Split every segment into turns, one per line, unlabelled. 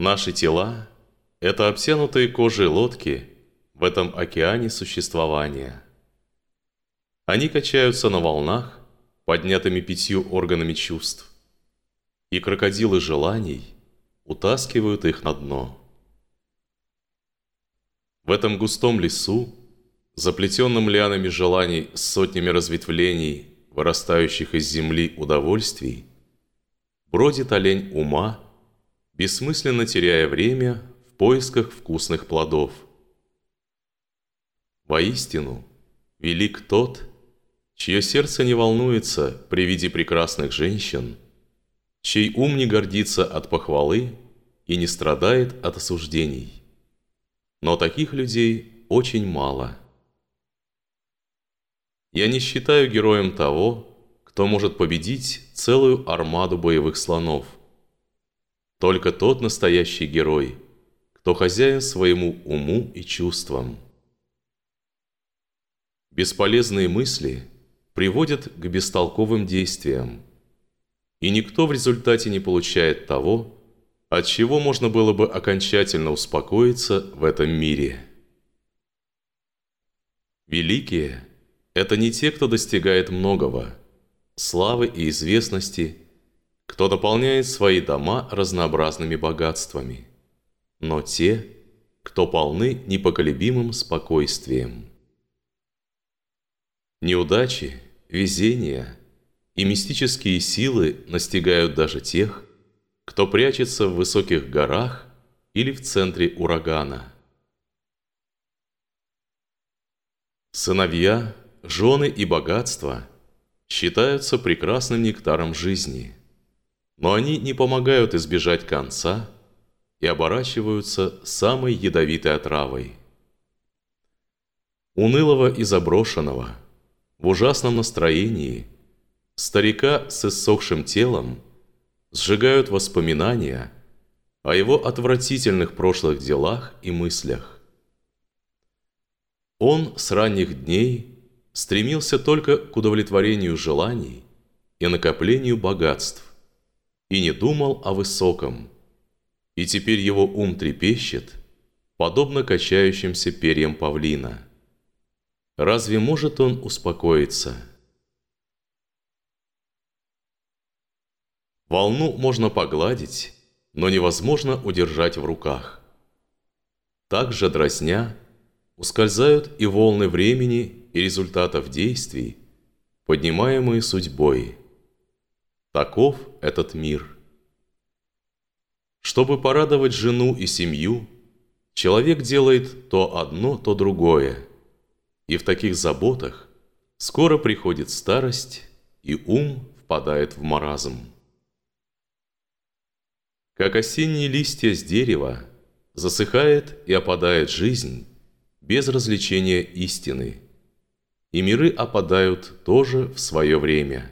Наши тела – это обтянутые кожей лодки в этом океане существования. Они качаются на волнах, поднятыми 5 органами чувств, и крокодилы желаний утаскивают их на дно. В этом густом лесу, заплетенном лианами желаний с сотнями разветвлений, вырастающих из земли удовольствий, бродит олень ума, бессмысленно теряя время в поисках вкусных плодов. Воистину, велик тот, чье сердце не волнуется при виде прекрасных женщин, чей ум не гордится от похвалы и не страдает от осуждений. Но таких людей очень мало. Я не считаю героем того, кто может победить целую армаду боевых слонов. Только тот настоящий герой, кто хозяин своему уму и чувствам. Бесполезные мысли приводят к бестолковым действиям, и никто в результате не получает того, от чего можно было бы окончательно успокоиться в этом мире. Великие – это не те, кто достигает многого, славы и известности, кто наполняет свои дома разнообразными богатствами, но те, кто полны непоколебимым спокойствием. Неудачи, везения и мистические силы настигают даже тех, кто прячется в высоких горах или в центре урагана. Сыновья, жены и богатство считаются прекрасным нектаром жизни, но они не помогают избежать конца и оборачиваются самой ядовитой отравой. Унылого и заброшенного, в ужасном настроении, старика с иссохшим телом сжигают воспоминания о его отвратительных прошлых делах и мыслях. Он с ранних дней стремился только к удовлетворению желаний и накоплению богатств, и не думал о высоком, и теперь его ум трепещет, подобно качающимся перьям павлина. Разве может он успокоиться? Волну можно погладить, но невозможно удержать в руках. Так же дразня ускользают и волны времени и результатов действий, поднимаемые судьбой. Таков этот мир. Чтобы порадовать жену и семью, человек делает то одно, то другое, и в таких заботах скоро приходит старость, и ум впадает в маразм. Как осенние листья с дерева, засыхает и опадает жизнь без развлечения истины, и миры опадают тоже в свое время.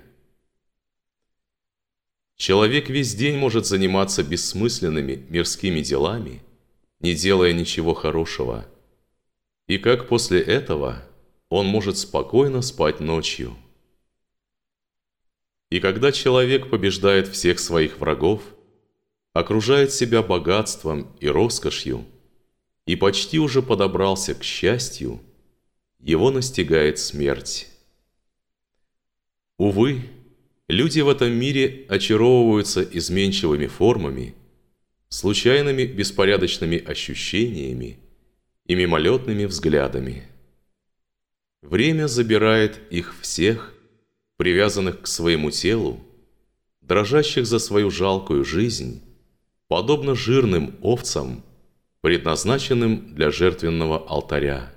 Человек весь день может заниматься бессмысленными мирскими делами, не делая ничего хорошего, и как после этого он может спокойно спать ночью. И когда человек побеждает всех своих врагов, окружает себя богатством и роскошью и почти уже подобрался к счастью, его настигает смерть. Увы, люди в этом мире очаровываются изменчивыми формами, случайными беспорядочными ощущениями и мимолетными взглядами. Время забирает их всех, привязанных к своему телу, дрожащих за свою жалкую жизнь, подобно жирным овцам, предназначенным для жертвенного алтаря.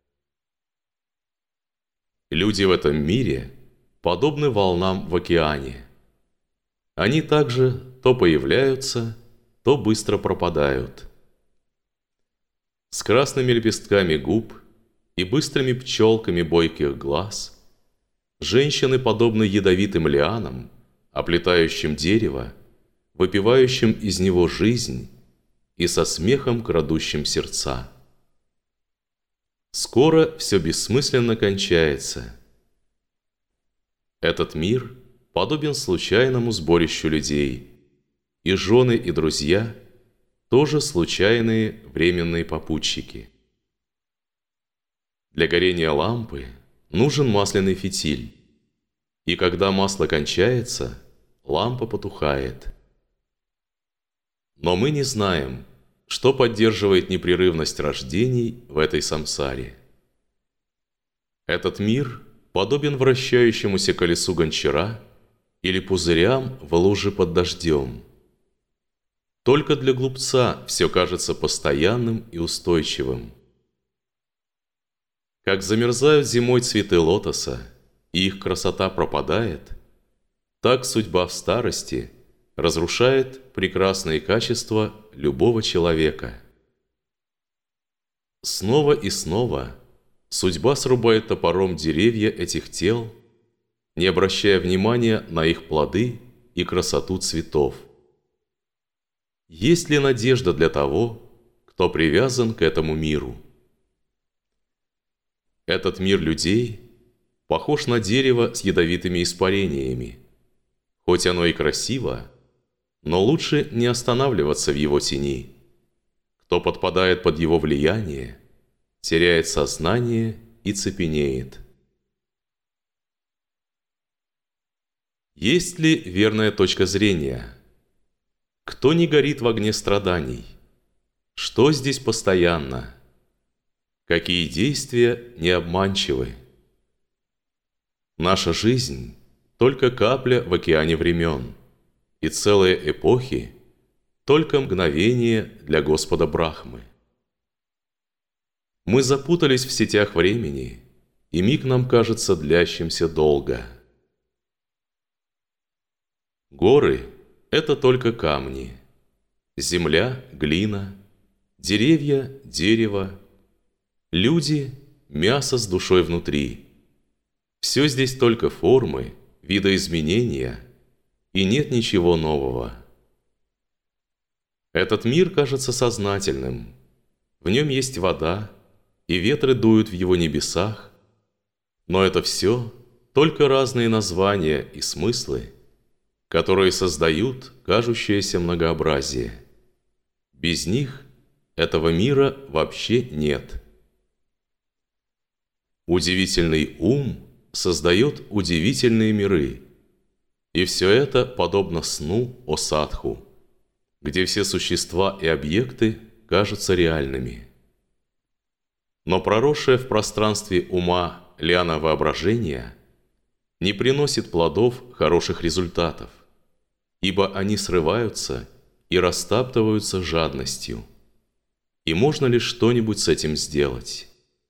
Люди в этом мире подобны волнам в океане. Они также то появляются, то быстро пропадают. С красными лепестками губ и быстрыми пчелками бойких глаз женщины подобны ядовитым лианам, оплетающим дерево, выпивающим из него жизнь и со смехом крадущим сердца. Скоро все бессмысленно кончается. Этот мир подобен случайному сборищу людей, и жены, и друзья тоже случайные временные попутчики. Для горения лампы нужен масляный фитиль, и когда масло кончается, лампа потухает. Но мы не знаем, что поддерживает непрерывность рождений в этой самсаре. Этот мир подобен вращающемуся колесу гончара или пузырям в луже под дождем. Только для глупца все кажется постоянным и устойчивым. Как замерзают зимой цветы лотоса, и их красота пропадает, так судьба в старости разрушает прекрасные качества любого человека. Снова и снова судьба срубает топором деревья этих тел, не обращая внимания на их плоды и красоту цветов. Есть ли надежда для того, кто привязан к этому миру? Этот мир людей похож на дерево с ядовитыми испарениями. Хоть оно и красиво, но лучше не останавливаться в его тени. Кто подпадает под его влияние, теряет сознание и цепенеет. Есть ли верная точка зрения? Кто не горит в огне страданий? Что здесь постоянно? Какие действия не обманчивы? Наша жизнь – только капля в океане времен, и целые эпохи – только мгновение для Господа Брахмы. Мы запутались в сетях времени, и миг нам кажется длящимся долго. Горы – это только камни, земля – глина, деревья – дерево, люди – мясо с душой внутри. Все здесь только формы, видоизменения, и нет ничего нового. Этот мир кажется сознательным. В нем есть вода, и ветры дуют в его небесах, но это все только разные названия и смыслы, которые создают кажущееся многообразие. Без них этого мира вообще нет. Удивительный ум создает удивительные миры, и все это подобно сну о садху, где все существа и объекты кажутся реальными. Но проросшая в пространстве ума лиана воображения не приносит плодов хороших результатов, ибо они срываются и растаптываются жадностью. И можно ли что-нибудь с этим сделать?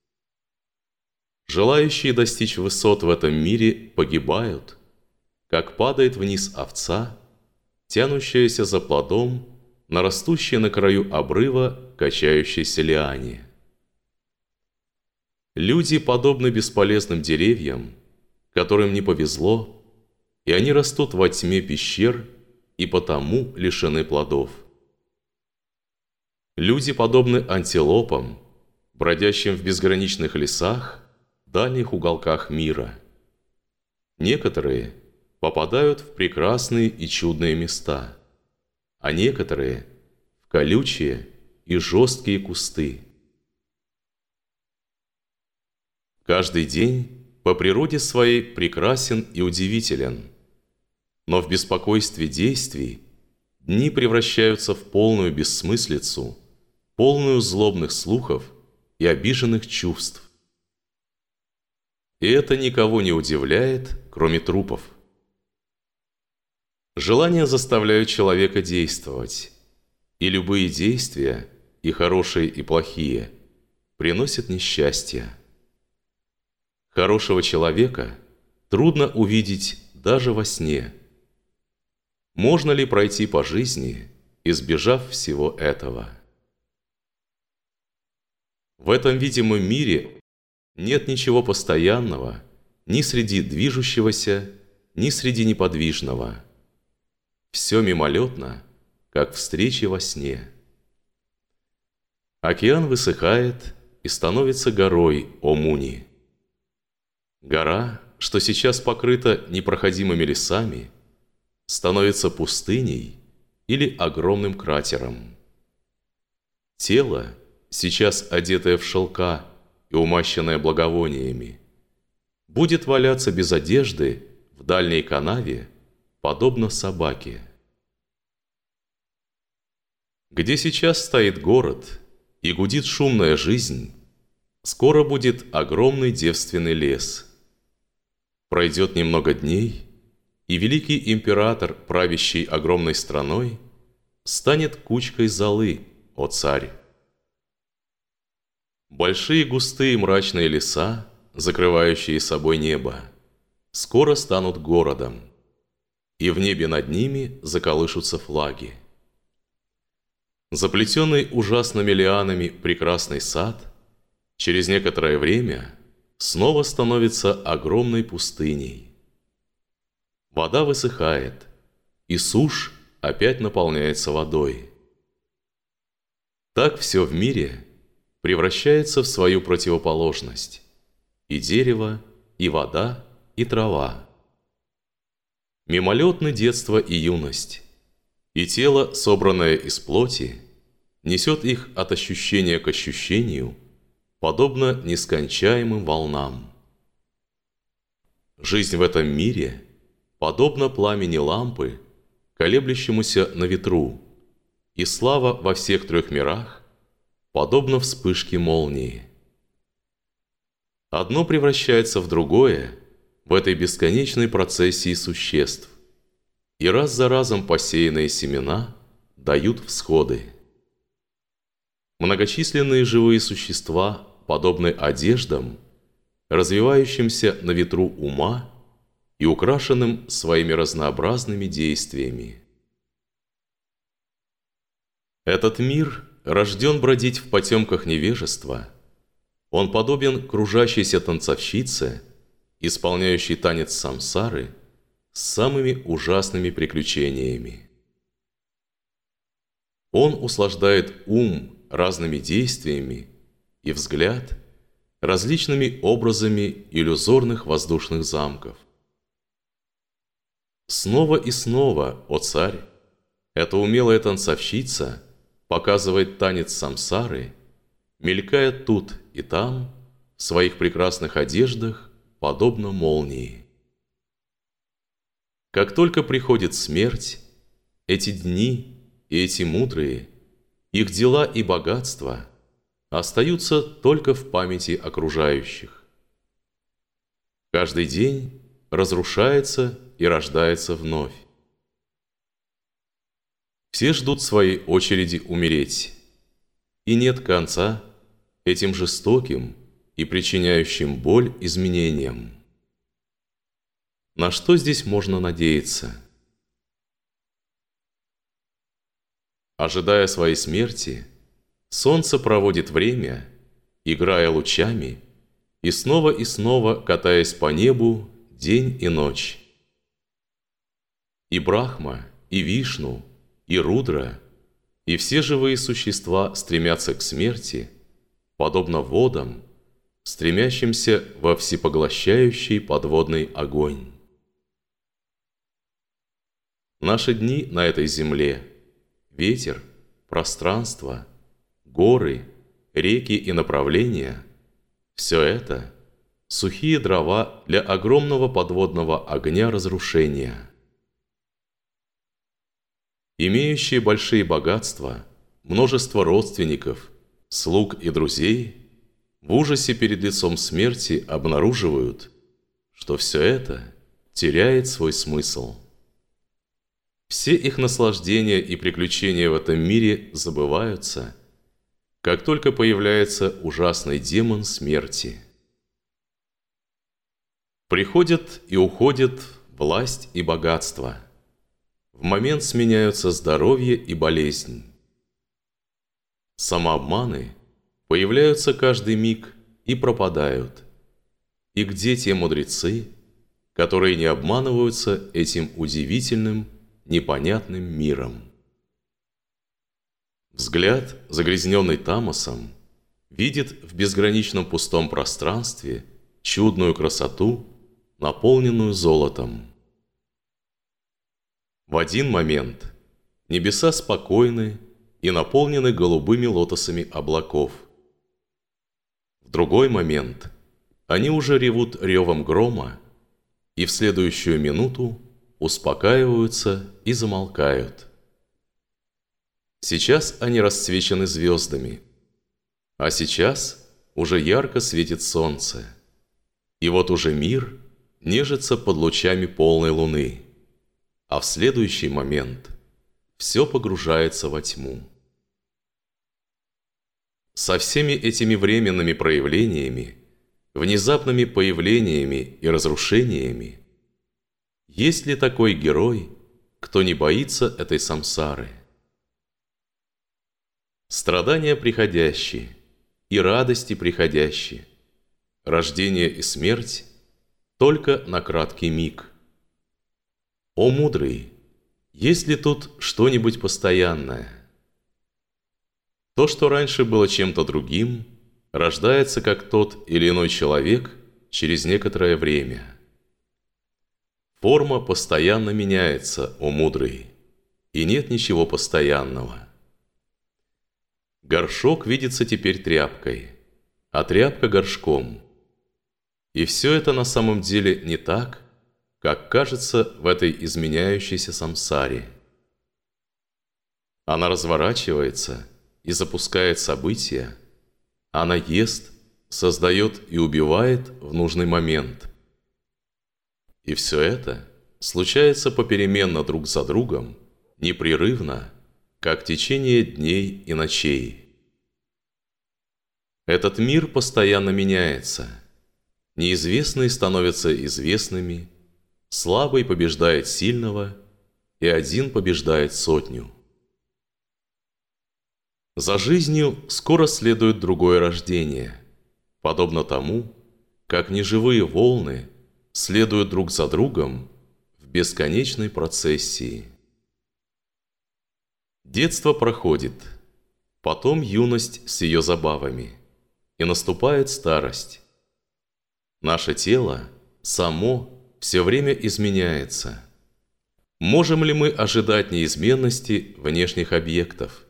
Желающие достичь высот в этом мире погибают, как падает вниз овца, тянущаяся за плодом на растущей на краю обрыва качающейся лиане. Люди подобны бесполезным деревьям, которым не повезло, и они растут во тьме пещер и потому лишены плодов. Люди подобны антилопам, бродящим в безграничных лесах, дальних уголках мира. Некоторые попадают в прекрасные и чудные места, а некоторые – в колючие и жесткие кусты. Каждый день по природе своей прекрасен и удивителен, но в беспокойстве действий дни превращаются в полную бессмыслицу, полную злобных слухов и обиженных чувств. И это никого не удивляет, кроме трупов. Желания заставляют человека действовать, и любые действия, и хорошие, и плохие, приносят несчастье. Хорошего человека трудно увидеть даже во сне. Можно ли пройти по жизни, избежав всего этого? В этом видимом мире нет ничего постоянного ни среди движущегося, ни среди неподвижного. Все мимолетно, как встречи во сне. Океан высыхает и становится горой, о Муни. Гора, что сейчас покрыта непроходимыми лесами, становится пустыней или огромным кратером. Тело, сейчас одетое в шелка и умащенное благовониями, будет валяться без одежды в дальней канаве, подобно собаке. Где сейчас стоит город и гудит шумная жизнь, скоро будет огромный девственный лес. Пройдет немного дней, и великий император, правящий огромной страной, станет кучкой золы, о царь. Большие густые мрачные леса, закрывающие собой небо, скоро станут городом, и в небе над ними заколышутся флаги. Заплетенный ужасными лианами прекрасный сад через некоторое время снова становится огромной пустыней. Вода высыхает, и сушь опять наполняется водой. Так все в мире превращается в свою противоположность: и дерево, и вода, и трава. Мимолетны детство и юность, и тело, собранное из плоти, несет их от ощущения к ощущению, подобно нескончаемым волнам. Жизнь в этом мире подобна пламени лампы, колеблющемуся на ветру, и слава во всех трех мирах подобна вспышке молнии. Одно превращается в другое в этой бесконечной процессии существ, и раз за разом посеянные семена дают всходы. Многочисленные живые существа подобны одеждам, развивающимся на ветру ума и украшенным своими разнообразными действиями. Этот мир рожден бродить в потемках невежества. Он подобен кружащейся танцовщице, исполняющей танец самсары с самыми ужасными приключениями. Он услаждает ум разными действиями и взгляд различными образами иллюзорных воздушных замков. Снова и снова, о царь, эта умелая танцовщица показывает танец самсары, мелькая тут и там в своих прекрасных одеждах, подобно молнии. Как только приходит смерть, эти дни и эти мудрые, их дела и богатства остаются только в памяти окружающих. Каждый день разрушается и рождается вновь. Все ждут своей очереди умереть, и нет конца этим жестоким и причиняющим боль изменениям. На что здесь можно надеяться? Ожидая своей смерти, солнце проводит время, играя лучами, и снова катаясь по небу день и ночь. И Брахма, и Вишну, и Рудра, и все живые существа стремятся к смерти, подобно водам, стремящимся во всепоглощающий подводный огонь. Наши дни на этой земле, ветер, пространство, горы, реки и направления – все это – сухие дрова для огромного подводного огня разрушения. Имеющие большие богатства, множество родственников, слуг и друзей в ужасе перед лицом смерти обнаруживают, что все это теряет свой смысл. Все их наслаждения и приключения в этом мире забываются, как только появляется ужасный демон смерти. Приходят и уходят власть и богатство. В момент сменяются здоровье и болезнь. Самообманы появляются каждый миг и пропадают. И где те мудрецы, которые не обманываются этим удивительным, непонятным миром? Взгляд, загрязненный тамосом, видит в безграничном пустом пространстве чудную красоту, наполненную золотом. В один момент небеса спокойны и наполнены голубыми лотосами облаков. В другой момент они уже ревут ревом грома, и в следующую минуту успокаиваются и замолкают. Сейчас они расцвечены звездами, а сейчас уже ярко светит солнце, и вот уже мир нежится под лучами полной луны, а в следующий момент все погружается во тьму. Со всеми этими временными проявлениями, внезапными появлениями и разрушениями, есть ли такой герой, кто не боится этой самсары? Страдания приходящие и радости приходящие, рождение и смерть только на краткий миг. О мудрый, есть ли тут что-нибудь постоянное? То, что раньше было чем-то другим, рождается как тот или иной человек через некоторое время. Форма постоянно меняется, о мудрый, и нет ничего постоянного. Горшок видится теперь тряпкой, а тряпка горшком. И все это на самом деле не так, как кажется в этой изменяющейся самсаре. Она разворачивается и запускает события, она ест, создает и убивает в нужный момент. И все это случается попеременно друг за другом, непрерывно, как течение дней и ночей. Этот мир постоянно меняется. Неизвестные становятся известными, слабый побеждает сильного, и один побеждает сотню. За жизнью скоро следует другое рождение, подобно тому, как неживые волны следуют друг за другом в бесконечной процессии. Детство проходит, потом юность с ее забавами, и наступает старость. Наше тело само все время изменяется. Можем ли мы ожидать неизменности внешних объектов?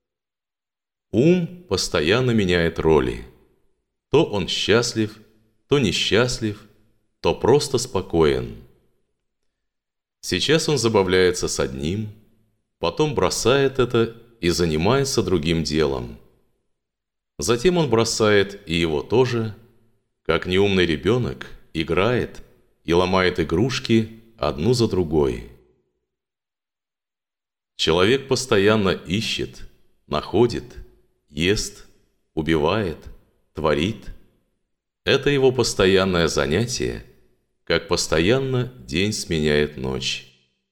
Ум постоянно меняет роли. То он счастлив, то несчастлив, то просто спокоен. Сейчас он забавляется с одним, потом бросает это и занимается другим делом. Затем он бросает и его тоже, как неумный ребенок играет и ломает игрушки одну за другой. Человек постоянно ищет, находит, ест, убивает, творит. Это его постоянное занятие, как постоянно день сменяет ночь.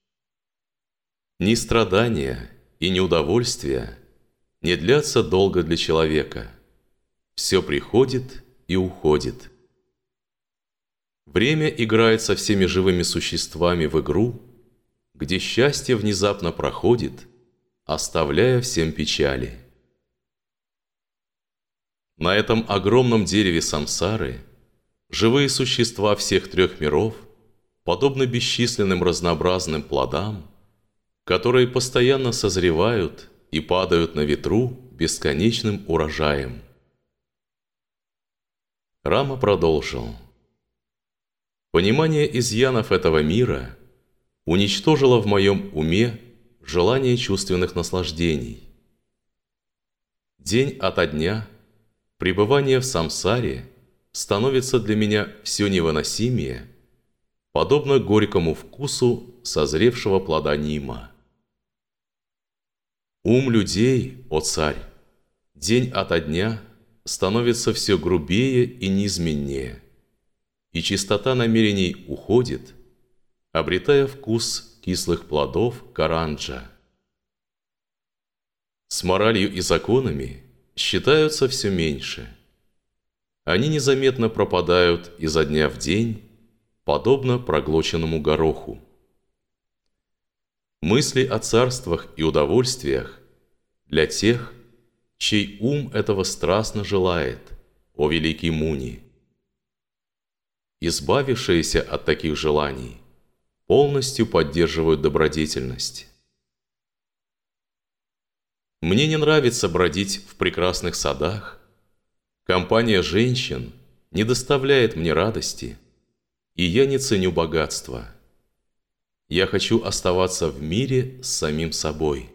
Ни страдания и ни удовольствия не длятся долго для человека. Все приходит и уходит. Время играет со всеми живыми существами в игру, где счастье внезапно проходит, оставляя всем печали. На этом огромном дереве самсары живые существа всех трех миров подобны бесчисленным разнообразным плодам, которые постоянно созревают и падают на ветру бесконечным урожаем. Рама продолжил. Понимание изъянов этого мира уничтожило в моем уме желание чувственных наслаждений. День ото дня пребывание в самсаре становится для меня все невыносимее, подобно горькому вкусу созревшего плода нима. Ум людей, о царь, день ото дня становится все грубее и низменнее, и чистота намерений уходит, обретая вкус кислых плодов каранджа. С моралью и законами считаются все меньше. Они незаметно пропадают изо дня в день, подобно проглоченному гороху. Мысли о царствах и удовольствиях для тех, чей ум этого страстно желает, о великий Муни. Избавившиеся от таких желаний полностью поддерживают добродетельность. Мне не нравится бродить в прекрасных садах. Компания женщин не доставляет мне радости, и я не ценю богатства. Я хочу оставаться в мире с самим собой.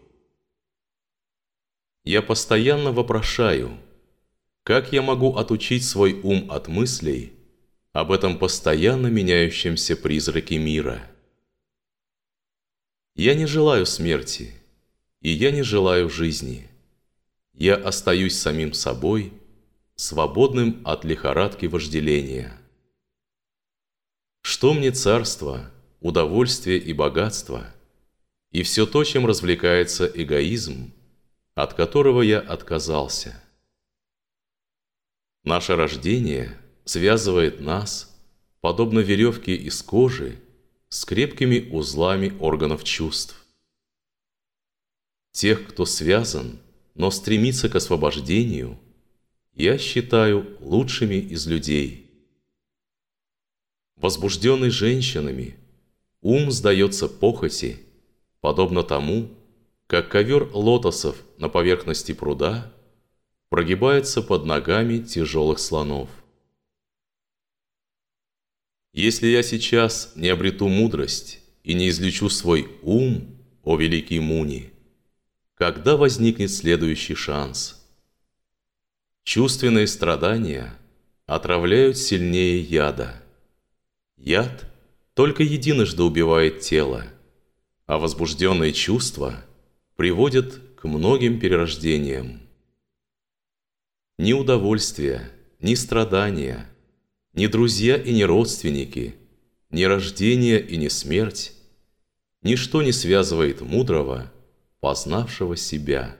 Я постоянно вопрошаю, как я могу отучить свой ум от мыслей об этом постоянно меняющемся призраке мира. Я не желаю смерти, и я не желаю жизни. Я остаюсь самим собой, свободным от лихорадки вожделения. Что мне царство, удовольствие и богатство, и все то, чем развлекается эгоизм, от которого я отказался? Наше рождение связывает нас, подобно веревке из кожи, с крепкими узлами органов чувств. Тех, кто связан, но стремится к освобождению, я считаю лучшими из людей. Возбужденный женщинами, ум сдается похоти, подобно тому, как ковер лотосов на поверхности пруда прогибается под ногами тяжелых слонов. Если я сейчас не обрету мудрость и не излечу свой ум, о великий Муни, когда возникнет следующий шанс? Чувственные страдания отравляют сильнее яда. Яд только единожды убивает тело, а возбужденные чувства приводят к многим перерождениям. Ни удовольствие, ни страдания, ни друзья и ни родственники, ни рождение и ни смерть, ничто не связывает мудрого, познавшего себя.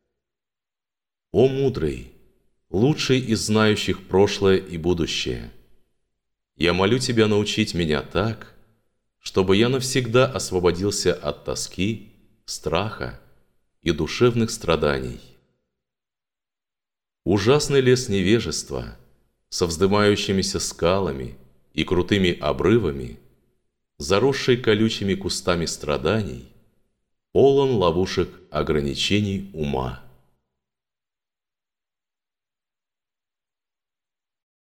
О мудрый, лучший из знающих прошлое и будущее, я молю тебя научить меня так, чтобы я навсегда освободился от тоски, страха и душевных страданий. Ужасный лес невежества со вздымающимися скалами и крутыми обрывами, заросший колючими кустами страданий, полон ловушек ограничений ума.